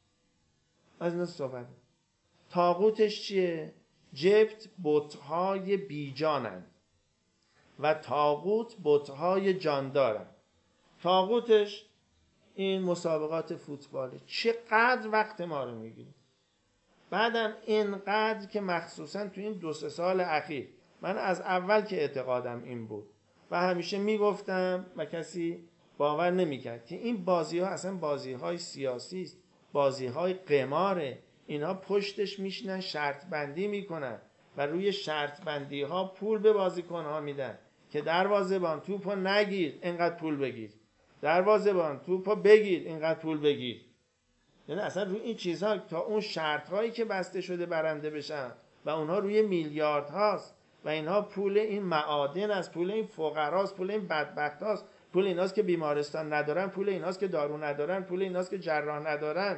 از اینا صحبت. طاغوتش چیه؟ جبت بت‌های بیجانند و طاغوت بت‌های جاندارند. طاغوتش این مسابقات فوتباله. چقدر وقت ما رو میگیره. بعدم اینقدر که مخصوصا تو این 2-3 سال اخیر، من از اول که اعتقادم این بود و همیشه میگفتم و کسی باور نمیکرد که این بازی ها اصلا بازی های سیاسی است، بازی های قماره. اینها پشتش میشنن شرط بندی میکنن و روی شرط بندی ها پول به بازیکن ها میدن که دروازه‌بان توپو نگیر اینقدر پول بگیر، دروازه‌بان توپو بگیر اینقدر پول بگیر. یعنی اصلا روی این چیزها تا اون شرط هایی که بسته شده برنده بشن و اونها روی میلیارد هاست و اینها پول این معادن است، پول این فقراست، پول این بدبخت هاست، پول ایناست که بیمارستان ندارن، پول ایناست که دارو ندارن، پول ایناست که جراح ندارن.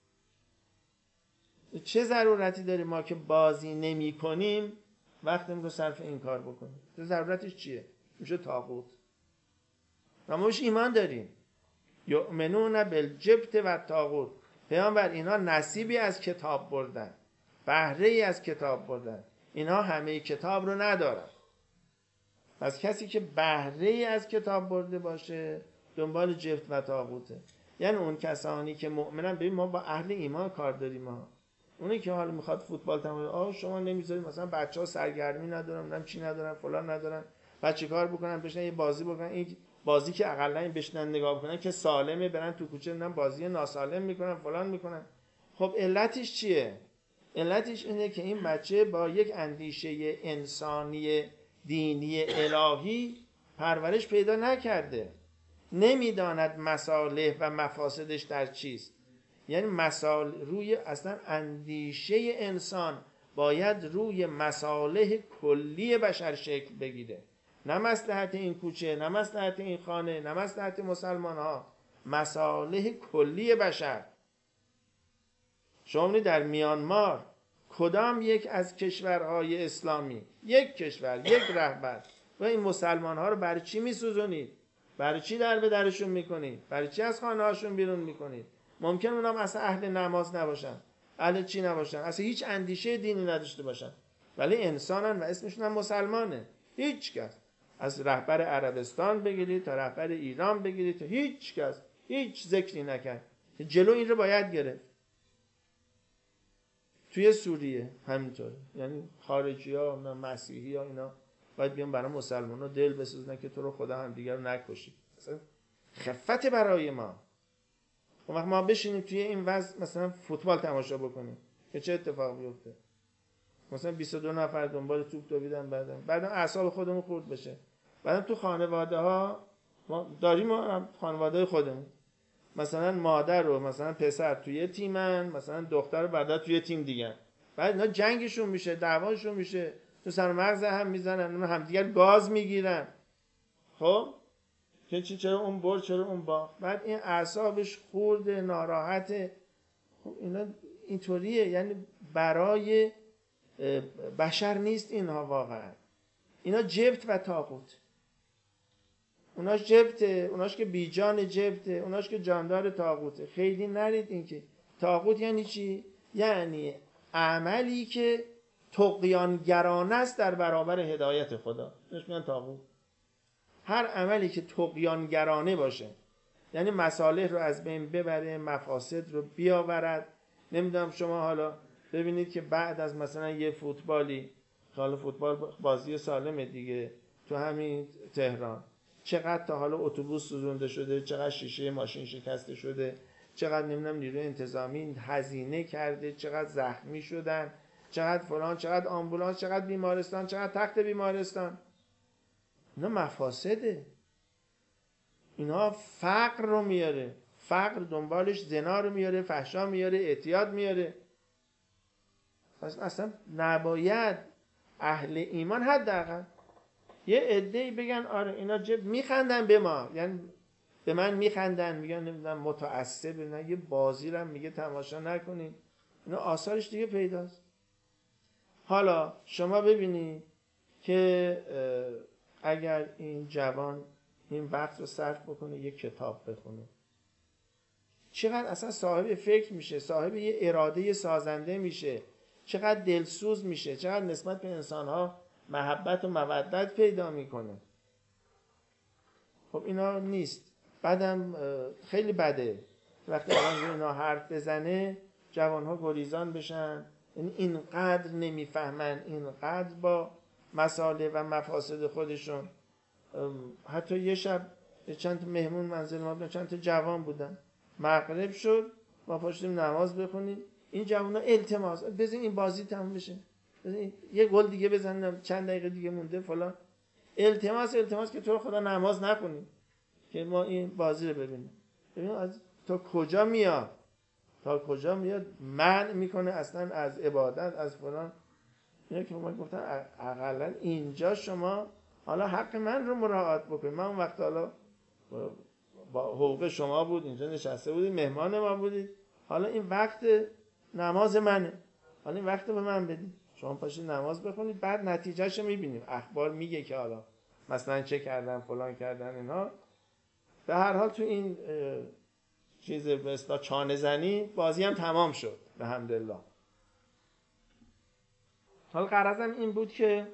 چه ضرورتی داریم ما که بازی نمی کنیم وقتمون رو صرف این کار بکنیم؟ ضرورتش چیه؟ میشه طاغوت. ما بهش ایمان داریم. یؤمنون بالجبت و طاغوت. پیامبر اینا نصیبی از کتاب بردن، بهره ای از کتاب بردن. اینا همه کتاب رو ندارن. پس کسی که بهره ای از کتاب برده باشه دنبال جبت و طاغوته. یعنی اون کسانی که مؤمنن. ببین ما با اهل ایمان کار داریم. ما اونی که حالا میخواد فوتبال تمرین، شما نمیذارید مثلا بچه‌ها سرگرمی ندارن، نمیدونم چی ندارن، فلان ندارن، بعد چیکار بکنن؟ بشنن یه بازی بکنن. این بازی که اقلا بشنن نگاه بکنن که سالمه، برن تو کوچه نمیدونم بازی ناسالم میکنن، فلان میکنن. خب علتش چیه؟ علتش اینه که این بچه با یک اندیشه انسانی دینی الهی پرورش پیدا نکرده، نمیداند مصالح و مفاسدش در چیست. یعنی روی اصلا اندیشه انسان باید روی مصالح کلی بشر شکل بگیره، نه مصلحت این کوچه، نه مصلحت این خانه، نه مصلحت مسلمان ها، مصالح کلی بشر. شما در میانمار کدام یک از کشورهای اسلامی، یک کشور، یک رهبر و این مسلمان ها رو برای چی میسوزونید؟ برای چی در به درشون میکنید؟ برای چی از خانه هاشون بیرون میکنید؟ ممکن اونام اصلا اهل نماز نباشن، اهل چی نباشن، اصلا هیچ اندیشه دینی نداشته باشن، ولی انسانن و اسمشون هم مسلمانه. هیچ کس، از رهبر عربستان بگیرید تا رهبر ایران بگیرید تا هیچ کس هیچ ذکری نکرد. جلو این رو باید گرفت. توی سوریه همینطوره، یعنی خارجی ها مسیحی ها اینا باید بیان برای مسلمان ها دل بسوزنن که تو رو خدا هم دیگر رو نکشید. مثلا خفت برای ما. اون وقت ما بشینیم توی این وضع مثلا فوتبال تماشا بکنیم که چه اتفاق بیفته؟ مثلا 22 نفر دنبال توپ دویدن، بعدم اعصاب خودمون خورد بشه. بعدم تو خانواده ها ما داریم، خانواده خودمون مثلا مادر و مثلا پسر توی تیمن، مثلا دختر و برادر توی تیم دیگه، بعد اینا جنگشون میشه، دعواشون میشه، تو سر مغز هم میزنن، همدیگر گاز میگیرن. خب که چرا اون برد چرا اون باخت؟ بعد این اعصابش خورده، ناراحته. خب اینا اینطوریه، یعنی برای بشر نیست اینها واقعا. اینا جبت و طاغوت. اوناش جبته، اوناش که بیجان جبته، اوناش که جاندار طاغوته. خیلی نرید این که طاغوت یعنی چی؟ یعنی عملی که طغیانگرانه است در برابر هدایت خدا. نش میگن طاغوت. هر عملی که طغیانگرانه باشه، یعنی مصالح رو از بین ببره، مفاسد رو بیاورد. نمیدونم شما حالا ببینید که بعد از مثلا یه فوتبالی، حالا فوتبال بازی سالمه دیگه، تو همین تهران چقدر تا حالا اتوبوس سوزونده شده، چقدر شیشه ماشین شکسته شده، چقدر نمیدونم نیروی انتظامی هزینه کرده، چقدر زخمی شدن، چقدر فلان، چقدر آمبولانس، چقدر بیمارستان، چقدر تخت بیمارستان. اینا مفاسده. اینا فقر رو میاره، فقر دنبالش زنا رو میاره، فحشا میاره، اعتیاد میاره. اصلا نباید اهل ایمان حداقل یه عده‌ای بگن آره اینا میخندن به ما، یعنی به من میخندن، میگن نمیدونم متعصب، نه یه بازی رو میگه تماشا نکنین. اینا آثارش دیگه پیداست. حالا شما ببینید که اگر این جوان این وقت رو صرف بکنه یک کتاب بخونه، چقدر اصلا صاحب فکر میشه، صاحب یه اراده سازنده میشه، چقدر دلسوز میشه، چقدر نسبت به انسانها محبت و مودت پیدا میکنه. خب اینا نیست. بعدم خیلی بده وقتی الان اینا حرف بزنه جوانها گریزان بشن، یعنی اینقدر نمیفهمن، اینقدر با مسائل و مفاسد خودشون. حتی یه شب چند تا مهمون منزل ما بودن، چند تا جوان بودن، مغرب شد ما پاشتیم نماز بخونیم، این جوونا التماس بزن این بازی تموم بشه، یه گل دیگه بزنیم، چند دقیقه دیگه مونده فلان، التماس که تو رو خدا نماز نخونیم که ما این بازی رو ببینیم. ببین از تا کجا میاد، تا کجا میاد منع میکنه اصلا از عبادت، از فلان. اینا که ما گفتن اقلا اینجا شما حالا حق من رو مراعات بکنید. من اون وقت حالا با حقوق شما بود، اینجا نشسته بودید، مهمان ما بودید، حالا این وقت نماز منه، حالا این وقت به من بدید، شما پاشید نماز بخونید، بعد نتیجهش رو میبینیم. اخبار میگه که حالا مثلا چه کردن فلان کردن اینا. به هر حال تو این چیز به اصطلاح چانه زنی بازی هم تمام شد به حمدالله. حالا غرضم این بود که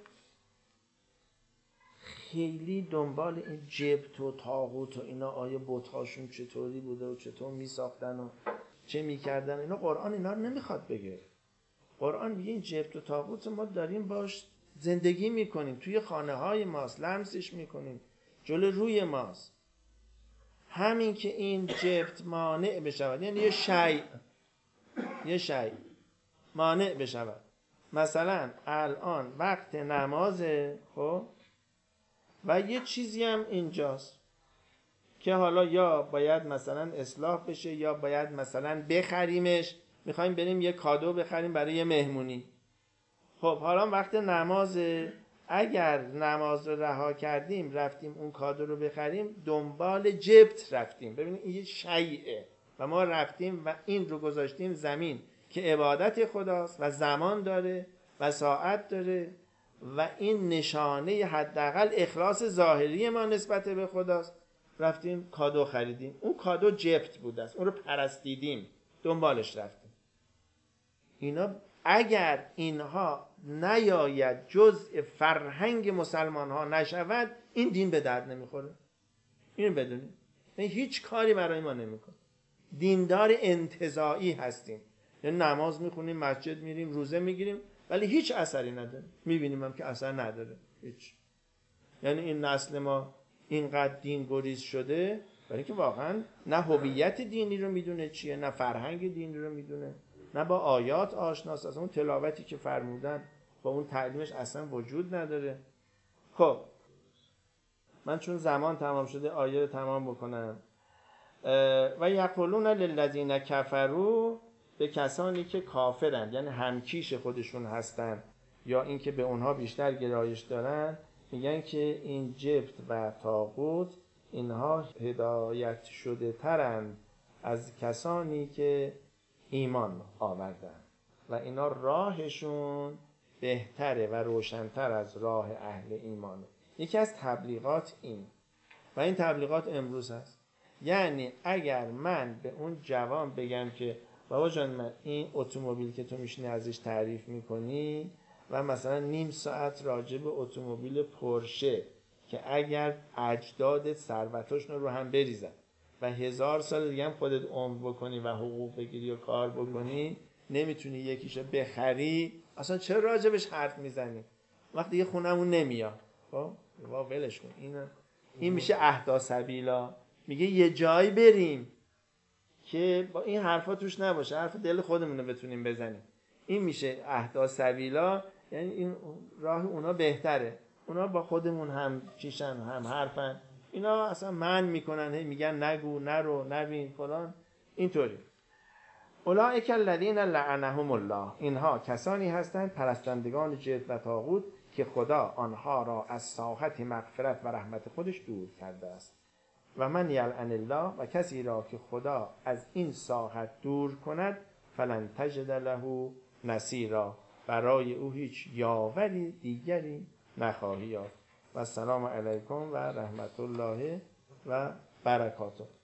خیلی دنبال این جبت و طاغوت و اینا، آیه بت‌هاشون چطوری بوده و چطور میساختن و چه میکردن، اینا قرآن اینا رو نمیخواد بگه. قرآن میگه این جبت و طاغوت ما داریم باش زندگی میکنیم، توی خانه های ماست، لمسش میکنیم، جلو روی ماست. همین که این جبت مانع بشود، یعنی یه شیء مانع بشود، مثلا الان وقت نمازه، خب و یه چیزی هم اینجاست که حالا یا باید مثلا اصلاح بشه یا باید مثلا بخریمش، میخوایم بریم یه کادو بخریم برای یه مهمونی. خب حالا وقت نمازه، اگر نماز رو رها کردیم رفتیم اون کادو رو بخریم، دنبال جبت رفتیم. ببینید این یه شیئه و ما رفتیم و این رو گذاشتیم زمین که عبادت خداست و زمان داره و ساعت داره و این نشانه حداقل اخلاص ظاهری ما نسبت به خداست، رفتیم کادو خریدیم، اون کادو جبت بوده است، اون رو پرستیدیم، دنبالش رفتیم. اینا اگر اینها نیاید جزء فرهنگ مسلمان ها نشود، این دین به درد نمیخوره. اینو بدونید، هیچ کاری برای ما نمیکنه. دیندار انتزاعی هستیم، یعنی نماز میخونیم، مسجد میریم، روزه میگیریم، ولی هیچ اثری نداره. میبینیم هم که اثر نداره هیچ. یعنی این نسل ما اینقدر دین گریز شده برای اینکه واقعا نه هویت دینی رو میدونه چیه، نه فرهنگ دینی رو میدونه، نه با آیات آشناست، اصلا اون تلاوتی که فرمودن با اون تعلیمش اصلا وجود نداره. خب من چون زمان تمام شده آیه رو تمام بکنم. و یقولون للذین کفروا، به کسانی که کافرند یعنی همکیش خودشون هستن یا اینکه به اونها بیشتر گرایش دارن، میگن که این جبت و طاغوت اینها هدایت شده ترند از کسانی که ایمان آوردن و اینا راهشون بهتره و روشن‌تر از راه اهل ایمانه. یکی از تبلیغات این و این تبلیغات امروز هست. یعنی اگر من به اون جوان بگم که بابا جان من این اتومبیل که تو میشینی ازش تعریف میکنی و مثلا نیم ساعت راجع به اتومبیل پورشه که اگر اجداد ثروتاشون رو هم بریزن و 1000 سال دیگه هم خودت عمر بکنی و حقوق بگیری و کار بکنی نمیتونی یکیشو بخری، اصلا چرا راجبش حرف میزنی؟ وقتی یه خونمون نمیاد. خب وا ولش کن. این میشه اهدا سبیلا. میگه یه جایی بریم که با این حرفا توش نباشه، حرف دل خودمون رو بتونیم بزنیم. این میشه اهدا سبیلا، یعنی این راه اونا بهتره. اونا با خودمون هم چیشن، هم حرفن، اینا اصلا من میکنن، میگن نگو، نرو، نبین فلان، اینطوری. اولئک الذین لعنهم الله، اینها کسانی هستند پرستندگان جبت و طاغوت که خدا آنها را از ساحت مغفرت و رحمت خودش دور کرده است. و من یلعن الله، و کسی را که خدا از این ساحت دور کند فلن تجد له نصیرا، برای او هیچ یاوری دیگری نخواهی یافت. و السلام علیکم و رحمت الله و برکاته.